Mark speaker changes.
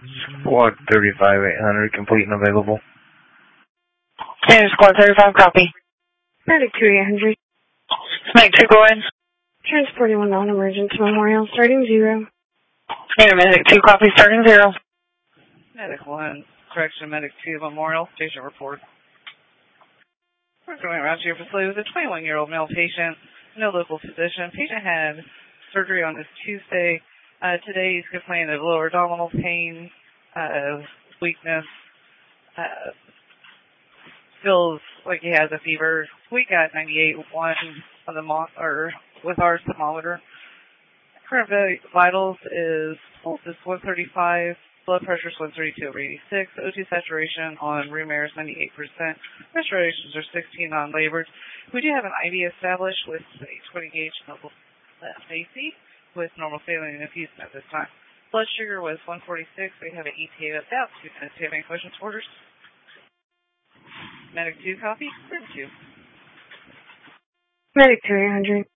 Speaker 1: Squad 35-800, complete and available.
Speaker 2: And Squad 35, copy.
Speaker 3: Medic 2800.
Speaker 2: Medic 2, go ahead.
Speaker 3: Transporting 1 non-emergency Memorial, starting 0.
Speaker 2: And Medic 2, copy, starting 0.
Speaker 4: Medic 1, correction, Medic 2, Memorial, station report. We're going around to your facility with a 21-year-old male patient, no local physician. Patient had surgery on this Tuesday. Today he's complaining of lower abdominal pain, weakness, feels like he has a fever. We got 98.1 on the with our thermometer. Current vitals is pulse is 135, blood pressure is 132/86, O2 saturation on room air is 98%, respirations are 16 non-labored. We do have an IV established with a 20 gauge double AC with normal saline infusion at this time. Blood sugar was 146. We have an ETA of about 2 minutes. Do you have any questions for orders? Medic 2, copy. Room 2.
Speaker 3: Medic 2800.